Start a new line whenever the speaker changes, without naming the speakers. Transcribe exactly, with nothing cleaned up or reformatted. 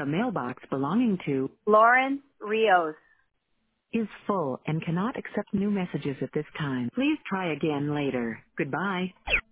The mailbox belonging to
Lawrence Rios.
is full and cannot accept new messages at this time. Please try again later. Goodbye.